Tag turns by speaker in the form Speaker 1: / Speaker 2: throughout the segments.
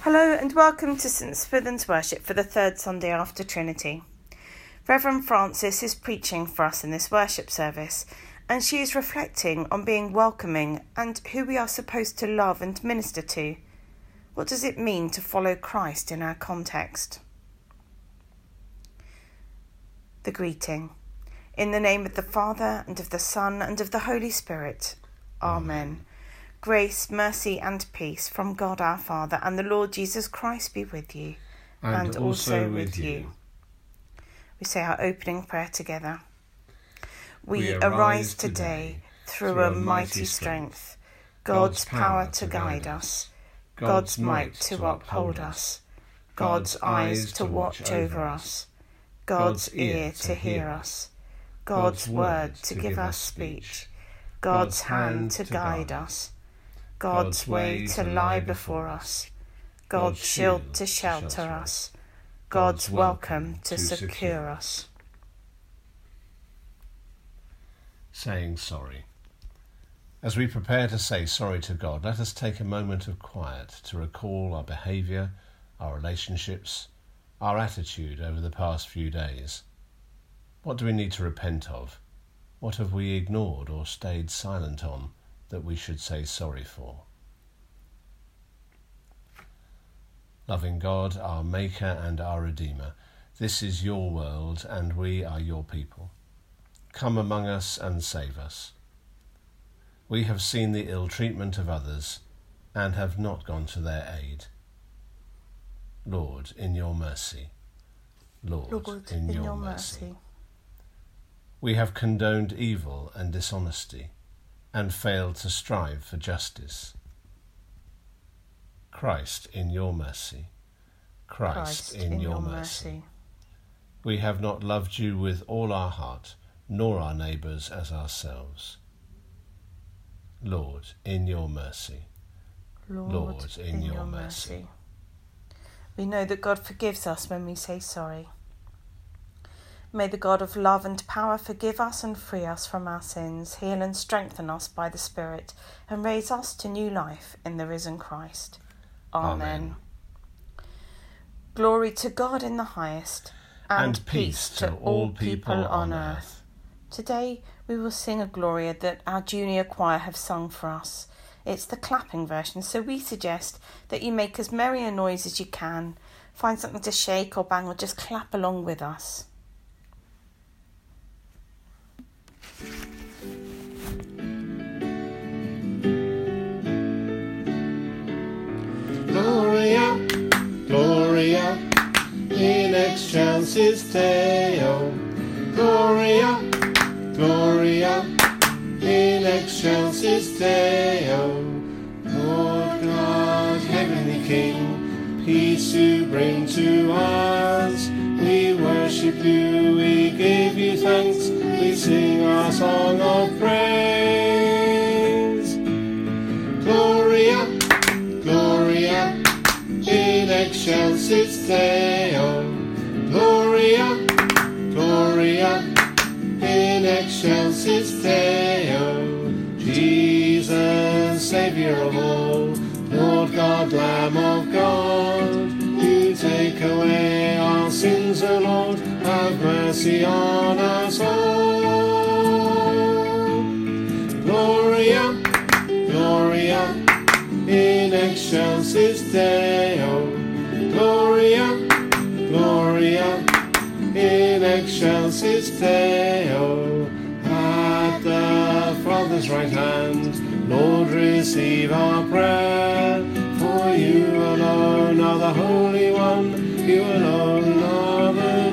Speaker 1: Hello and welcome to St Swithin's worship for the third Sunday after Trinity. Reverend Frances is preaching for us in this worship service, and she is reflecting on being welcoming and who we are supposed to love and minister to. What does it mean to follow Christ in our context? The greeting. In the name of the Father, and of the Son, and of the Holy Spirit. Amen. Grace, mercy and peace from God our Father and the Lord Jesus Christ be with you, and also with you. We say our opening prayer together. We arise today through a mighty strength, God's power to guide us, God's might to uphold us, God's eyes to watch over us, God's ear to hear us, God's word to give us speech, God's hand to guide us, God's way to lie before us, God's shield to shelter us, God's welcome to secure us.
Speaker 2: Saying sorry. As we prepare to say sorry to God, let us take a moment of quiet to recall our behaviour, our relationships, our attitude over the past few days. What do we need to repent of? What have we ignored or stayed silent on that we should say sorry for? Loving God, our Maker and our Redeemer, this is your world and we are your people. Come among us and save us. We have seen the ill treatment of others and have not gone to their aid. Lord, in your mercy. Lord, in your mercy. We have condoned evil and dishonesty and failed to strive for justice. Christ, in your mercy. Christ, in your mercy. We have not loved you with all our heart, nor our neighbours as ourselves. Lord, in your mercy. Lord, in your mercy.
Speaker 1: We know that God forgives us when we say sorry. May the God of love and power forgive us and free us from our sins, heal and strengthen us by the Spirit, and raise us to new life in the risen Christ. Amen. Glory to God in the highest, and peace to all people on earth. Today we will sing a Gloria that our junior choir have sung for us. It's the clapping version, so we suggest that you make as merry a noise as you can. Find something to shake or bang or just clap along with us.
Speaker 3: Gloria, Gloria, in excelsis Deo. Gloria, Gloria, in excelsis Deo. Lord God, heavenly King, peace you bring to us. We worship you, we give you thanks, we sing our song of praise. Gloria, Gloria, in excelsis Deo. Gloria, Gloria, in excelsis Deo. Jesus, Saviour of all, Lord God, Lamb of God, you take away our sins, O Lord, have mercy on us all. Gloria, Gloria, in excelsis Deo. Gloria, Gloria, in excelsis Deo. At the Father's right hand, Lord, receive our prayer. For you alone are the Holy One, you alone are the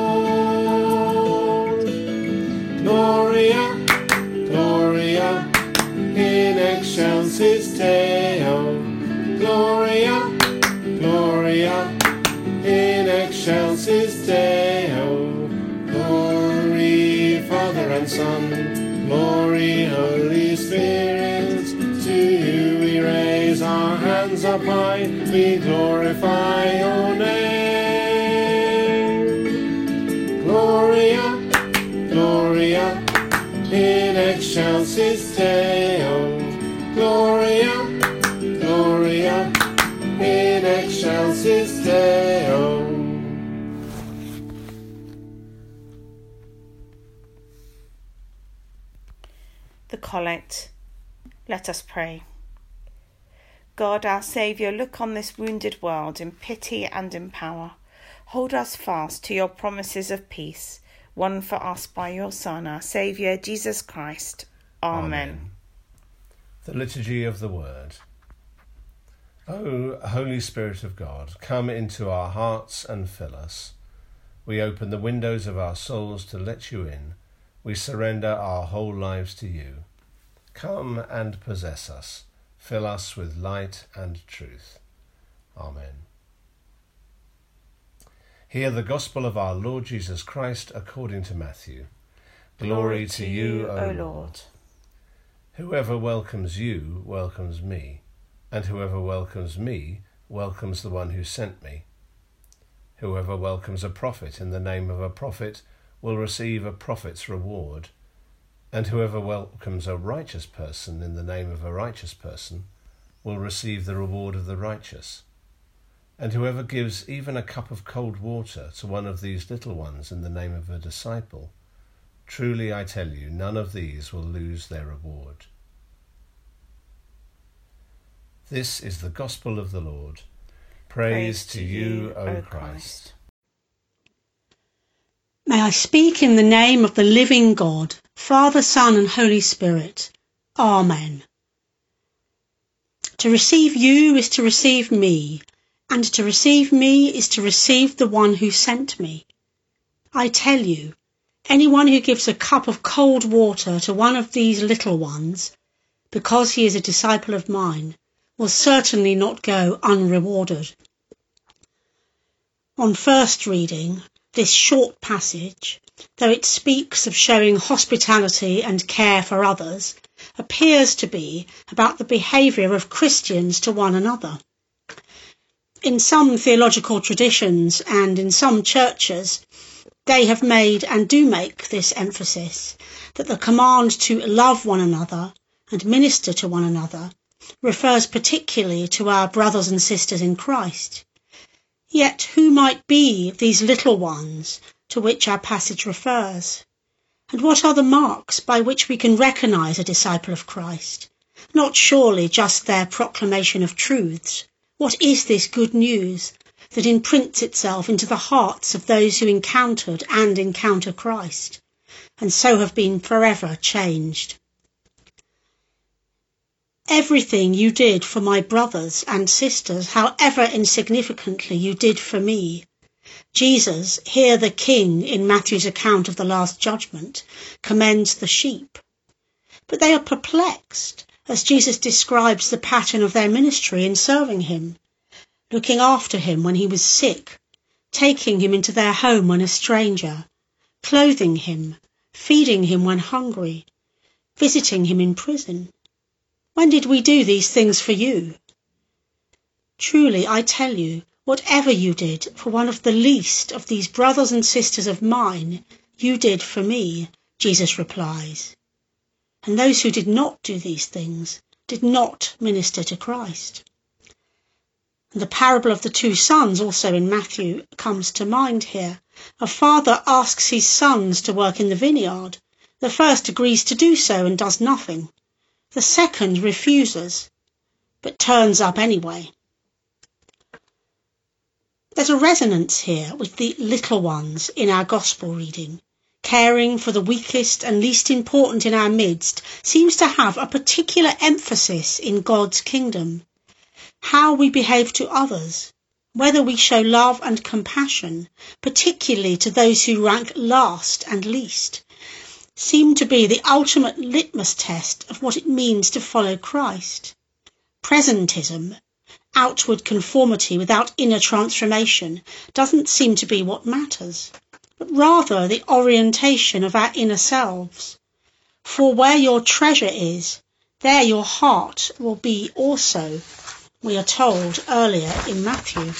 Speaker 3: Lord. Gloria, Gloria, in excelsis Deo. Gloria, Gloria, in excelsis Deo. Glory, Father and Son, glory, Holy Spirit. To you we raise our hands up high, we glorify your name. Gloria, Gloria, in excelsis Deo. Gloria, Gloria, in excelsis
Speaker 1: Collect. Let us pray. God, our Saviour, look on this wounded world in pity and in power. Hold us fast to your promises of peace, won for us by your Son, our Saviour, Jesus Christ. Amen.
Speaker 2: The Liturgy of the Word. O Holy Spirit of God, come into our hearts and fill us. We open the windows of our souls to let you in. We surrender our whole lives to you. Come and possess us. Fill us with light and truth. Amen. Hear the Gospel of our Lord Jesus Christ according to Matthew. Glory to you, O Lord. Whoever welcomes you welcomes me, and whoever welcomes me welcomes the one who sent me. Whoever welcomes a prophet in the name of a prophet will receive a prophet's reward, and whoever welcomes a righteous person in the name of a righteous person will receive the reward of the righteous. And whoever gives even a cup of cold water to one of these little ones in the name of a disciple, truly I tell you, none of these will lose their reward. This is the Gospel of the Lord. Praise to you, O Christ.
Speaker 4: May I speak in the name of the living God, Father, Son and Holy Spirit. Amen. To receive you is to receive me, and to receive me is to receive the one who sent me. I tell you, anyone who gives a cup of cold water to one of these little ones, because he is a disciple of mine, will certainly not go unrewarded. On first reading, this short passage, though it speaks of showing hospitality and care for others, appears to be about the behaviour of Christians to one another. In some theological traditions and in some churches, they have made and do make this emphasis that the command to love one another and minister to one another refers particularly to our brothers and sisters in Christ. Yet who might be these little ones to which our passage refers? And what are the marks by which we can recognise a disciple of Christ? Not surely just their proclamation of truths. What is this good news that imprints itself into the hearts of those who encountered and encounter Christ, and so have been forever changed? Everything you did for my brothers and sisters, however insignificantly you did for me. Jesus, here the King in Matthew's account of the Last Judgment, commends the sheep. But they are perplexed as Jesus describes the pattern of their ministry in serving him, looking after him when he was sick, taking him into their home when a stranger, clothing him, feeding him when hungry, visiting him in prison. When did we do these things for you? Truly, I tell you, whatever you did for one of the least of these brothers and sisters of mine, you did for me, Jesus replies. And those who did not do these things did not minister to Christ. And the parable of the two sons, also in Matthew, comes to mind here. A father asks his sons to work in the vineyard. The first agrees to do so and does nothing. The second refuses, but turns up anyway. There's a resonance here with the little ones in our gospel reading. Caring for the weakest and least important in our midst seems to have a particular emphasis in God's kingdom. How we behave to others, whether we show love and compassion, particularly to those who rank last and least, seem to be the ultimate litmus test of what it means to follow Christ. Presentism, outward conformity without inner transformation, doesn't seem to be what matters, but rather the orientation of our inner selves. For where your treasure is, there your heart will be also, we are told earlier in Matthew.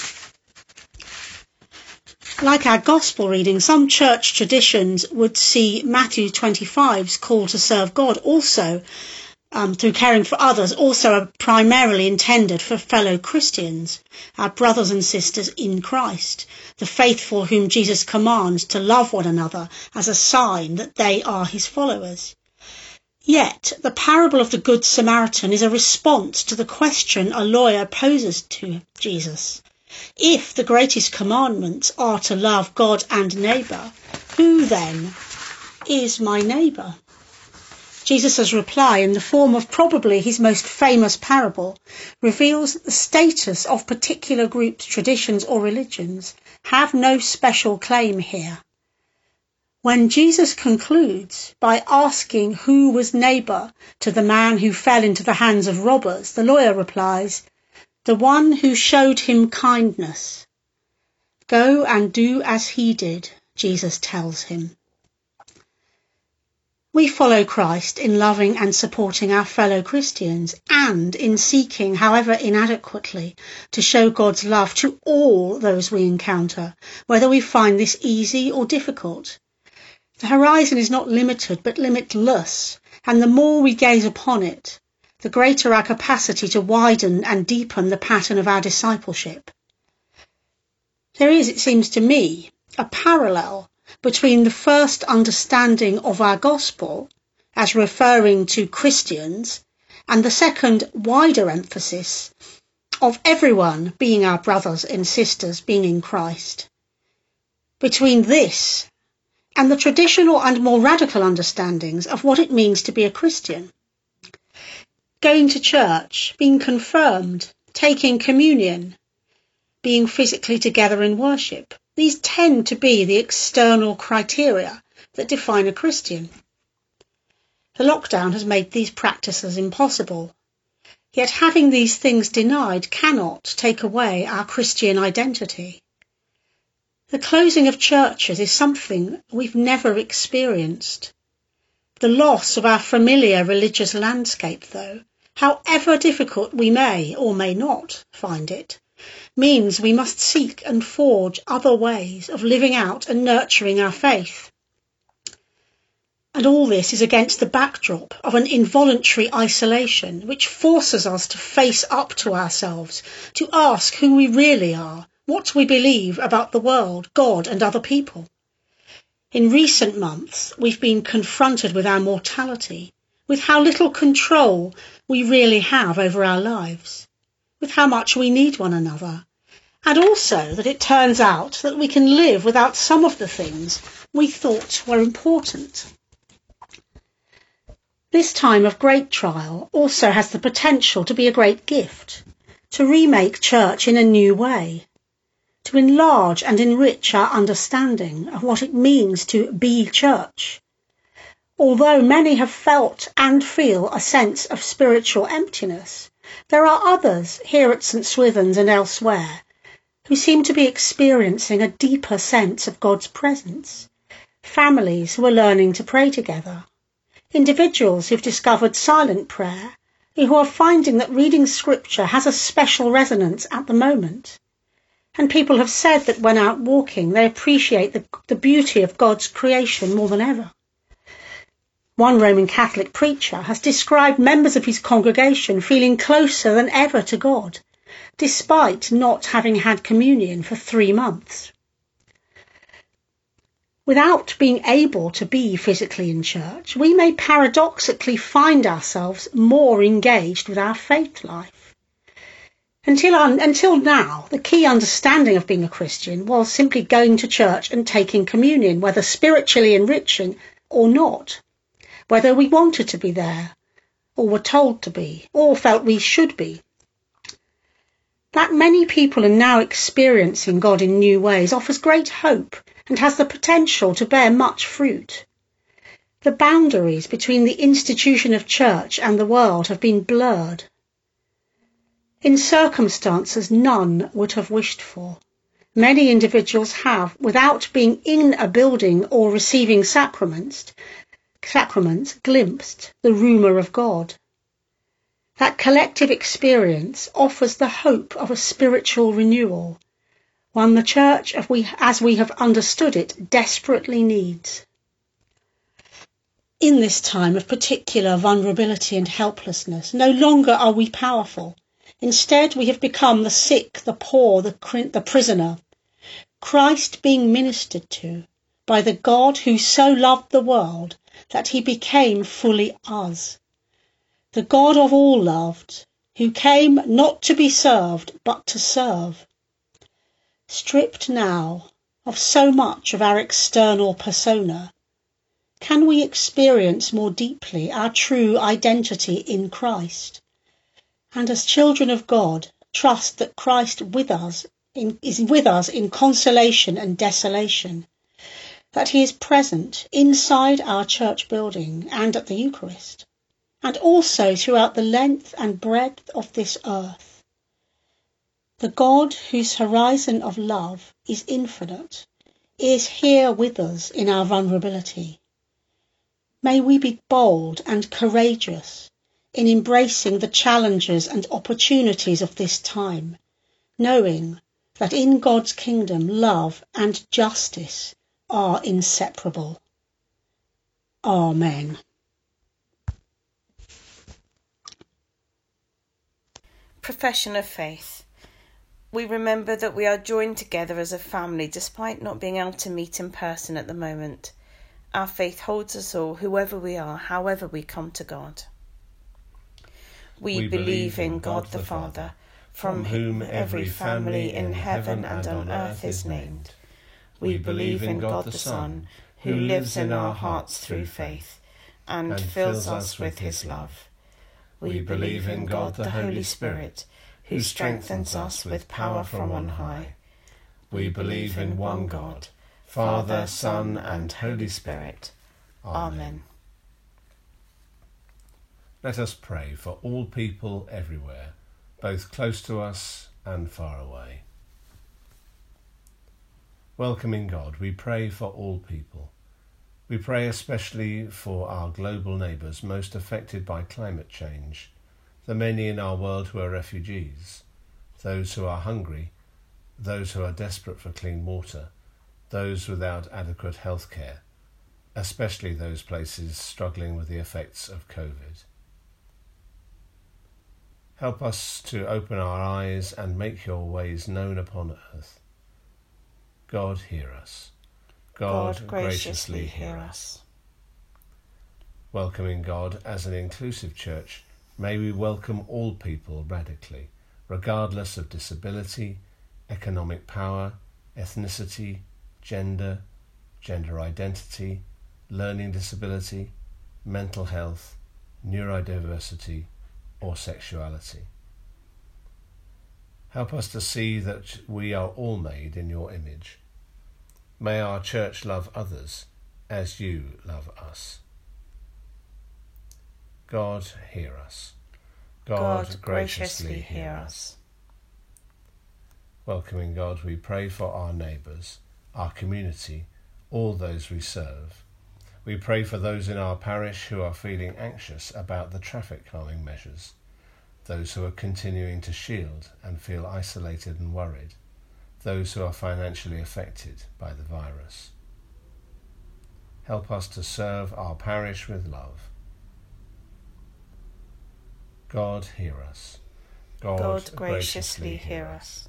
Speaker 4: Like our gospel reading, some church traditions would see Matthew 25's call to serve God also, through caring for others, also primarily intended for fellow Christians, our brothers and sisters in Christ, the faithful whom Jesus commands to love one another as a sign that they are his followers. Yet the parable of the Good Samaritan is a response to the question a lawyer poses to Jesus. If the greatest commandments are to love God and neighbour, who then is my neighbour? Jesus' reply, in the form of probably his most famous parable, reveals that the status of particular groups, traditions or religions have no special claim here. When Jesus concludes by asking who was neighbour to the man who fell into the hands of robbers, the lawyer replies, "The one who showed him kindness." "Go and do as he did," Jesus tells him. We follow Christ in loving and supporting our fellow Christians and in seeking, however inadequately, to show God's love to all those we encounter, whether we find this easy or difficult. The horizon is not limited but limitless, and the more we gaze upon it, the greater our capacity to widen and deepen the pattern of our discipleship. There is, it seems to me, a parallel between the first understanding of our gospel as referring to Christians and the second wider emphasis of everyone being our brothers and sisters being in Christ. Between this and the traditional and more radical understandings of what it means to be a Christian. Going to church, being confirmed, taking communion, being physically together in worship. These tend to be the external criteria that define a Christian. The lockdown has made these practices impossible, yet having these things denied cannot take away our Christian identity. The closing of churches is something we've never experienced. The loss of our familiar religious landscape, though, however difficult we may or may not find it, means we must seek and forge other ways of living out and nurturing our faith. And all this is against the backdrop of an involuntary isolation which forces us to face up to ourselves, to ask who we really are, what we believe about the world, God and other people. In recent months, we've been confronted with our mortality, with how little control we really have over our lives, with how much we need one another, and also that it turns out that we can live without some of the things we thought were important. This time of great trial also has the potential to be a great gift, to remake church in a new way, to enlarge and enrich our understanding of what it means to be church. Although many have felt and feel a sense of spiritual emptiness, there are others here at St. Swithin's and elsewhere who seem to be experiencing a deeper sense of God's presence. Families who are learning to pray together. Individuals who've discovered silent prayer, who are finding that reading scripture has a special resonance at the moment. And people have said that when out walking, they appreciate the beauty of God's creation more than ever. One Roman Catholic preacher has described members of his congregation feeling closer than ever to God, despite not having had communion for 3 months. Without being able to be physically in church, we may paradoxically find ourselves more engaged with our faith life. Until now, the key understanding of being a Christian was simply going to church and taking communion, whether spiritually enriching or not, whether we wanted to be there, or were told to be, or felt we should be. That many people are now experiencing God in new ways offers great hope and has the potential to bear much fruit. The boundaries between the institution of church and the world have been blurred. In circumstances none would have wished for, many individuals have, without being in a building or receiving sacraments, glimpsed the rumour of God. That collective experience offers the hope of a spiritual renewal, one the Church, as we have understood it, desperately needs. In this time of particular vulnerability and helplessness, no longer are we powerful. Instead, we have become the sick, the poor, the prisoner. Christ being ministered to by the God who so loved the world that he became fully us. The God of all loved, who came not to be served, but to serve. Stripped now of so much of our external persona, can we experience more deeply our true identity in Christ? And as children of God, trust that Christ is with us in consolation and desolation, that he is present inside our church building and at the Eucharist, and also throughout the length and breadth of this earth. The God whose horizon of love is infinite is here with us in our vulnerability. May we be bold and courageous in embracing the challenges and opportunities of this time, knowing that in God's kingdom love and justice are inseparable. Amen.
Speaker 1: Profession of faith. We remember that we are joined together as a family despite not being able to meet in person at the moment. Our faith holds us all, whoever we are, however we come to God. We believe in God the Father, from whom every family in heaven and on earth is named. We believe in God the Son, who lives in our hearts through faith, and fills us with his love. We believe in God the Holy Spirit, who strengthens us with power from on high. We believe in one God, Father, Son, and Holy Spirit. Amen.
Speaker 2: Let us pray for all people everywhere, both close to us and far away. Welcoming God, we pray for all people. We pray especially for our global neighbours most affected by climate change, the many in our world who are refugees, those who are hungry, those who are desperate for clean water, those without adequate health care, especially those places struggling with the effects of COVID. Help us to open our eyes and make your ways known upon earth. God, hear us. God, graciously hear us. Welcoming God as an inclusive church, may we welcome all people radically, regardless of disability, economic power, ethnicity, gender identity, learning disability, mental health, neurodiversity, or sexuality. Help us to see that we are all made in your image. May our church love others as you love us. God, hear us. God, graciously hear us. Welcoming God, we pray for our neighbours, our community, all those we serve. We pray for those in our parish who are feeling anxious about the traffic calming measures, those who are continuing to shield and feel isolated and worried, those who are financially affected by the virus. Help us to serve our parish with love. God, hear us.
Speaker 1: God, graciously hear us.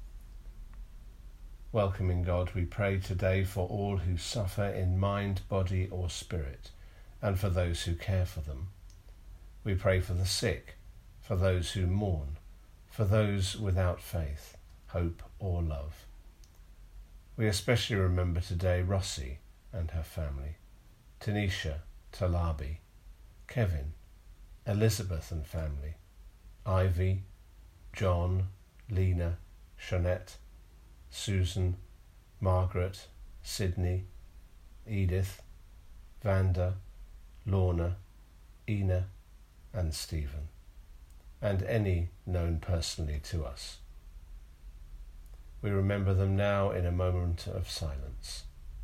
Speaker 2: Welcoming God, we pray today for all who suffer in mind, body or spirit, and for those who care for them. We pray for the sick, for those who mourn, for those without faith, hope or love. We especially remember today Rossi and her family, Tanisha, Talabi, Kevin, Elizabeth and family, Ivy, John, Lena, Shonette, Susan, Margaret, Sydney, Edith, Vanda, Lorna, Ina and Stephen, and any known personally to us. We remember them now in a moment of silence.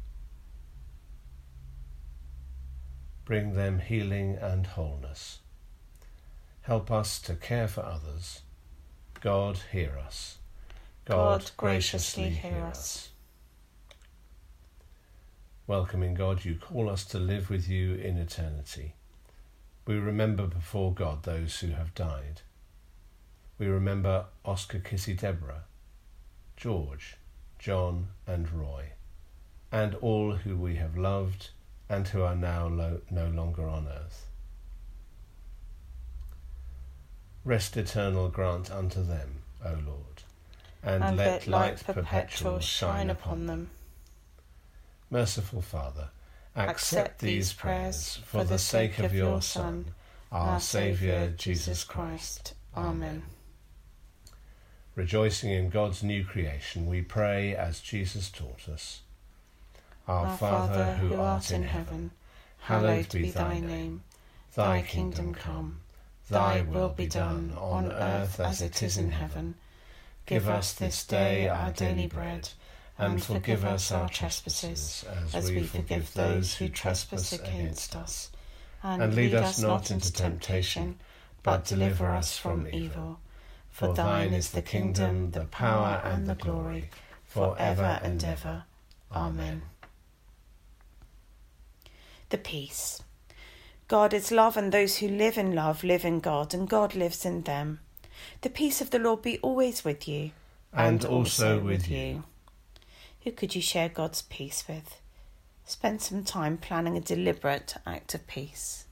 Speaker 2: Bring them healing and wholeness. Help us to care for others. God, hear us. God, graciously hear us. Welcoming God, you call us to live with you in eternity. We remember before God those who have died. We remember Oscar, Kitty, Deborah, George, John and Roy, and all who we have loved and who are now no longer on earth. Rest eternal grant unto them, O Lord, and let light perpetual shine upon them. Merciful Father, accept these prayers for the sake of your Son, our Saviour, Jesus Christ. Amen. Rejoicing in God's new creation, we pray as Jesus taught us. Our Father, who art in heaven, hallowed be thy name. Thy kingdom come, thy will be done on earth as it is in heaven. Give us this day our daily bread, and forgive us our trespasses, as we forgive those who trespass against us. And lead us not into temptation, but deliver us from evil. For thine is the kingdom, the power, and the glory, for ever and ever. Amen.
Speaker 1: The peace. God is love, and those who live in love live in God, and God lives in them. The peace of the Lord be always with you.
Speaker 2: And also with you.
Speaker 1: Who could you share God's peace with? Spend some time planning a deliberate act of peace.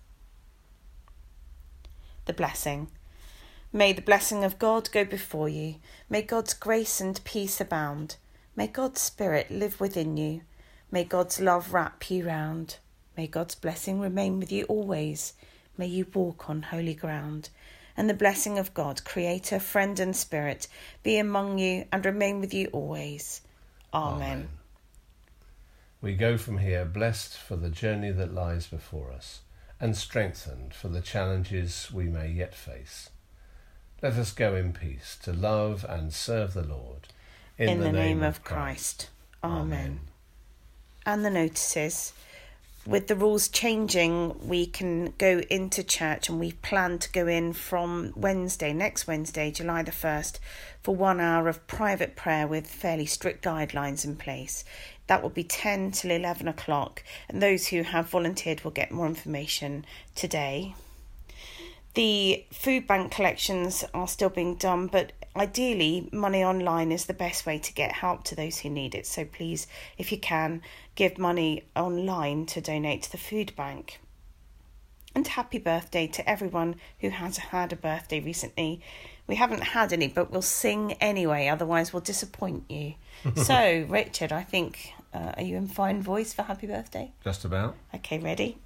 Speaker 1: The blessing. May the blessing of God go before you. May God's grace and peace abound. May God's Spirit live within you. May God's love wrap you round. May God's blessing remain with you always. May you walk on holy ground. And the blessing of God, Creator, Friend and Spirit, be among you and remain with you always. Amen.
Speaker 2: We go from here blessed for the journey that lies before us, and strengthened for the challenges we may yet face. Let us go in peace to love and serve the Lord.
Speaker 1: In the name of Christ. Amen. And the notices. With the rules changing, we can go into church, and we plan to go in from next Wednesday, July the 1st, for 1 hour of private prayer with fairly strict guidelines in place. That will be 10 till 11 o'clock, and those who have volunteered will get more information today. The food bank collections are still being done, but ideally money online is the best way to get help to those who need it. So please, if you can, give money online to donate to the food bank. And happy birthday to everyone who has had a birthday recently. We haven't had any, but we'll sing anyway, otherwise we'll disappoint you. So, Richard, I think, are you in fine voice for happy birthday?
Speaker 2: Just about.
Speaker 1: Okay, ready?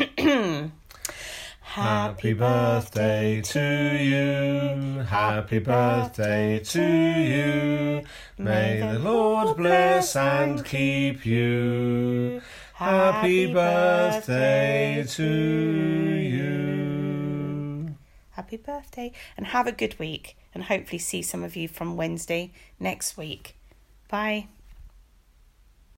Speaker 2: Happy birthday to you, happy birthday to you. May the Lord bless and keep you. Happy birthday to you.
Speaker 1: Happy birthday, and have a good week, and hopefully see some of you from Wednesday next week. Bye.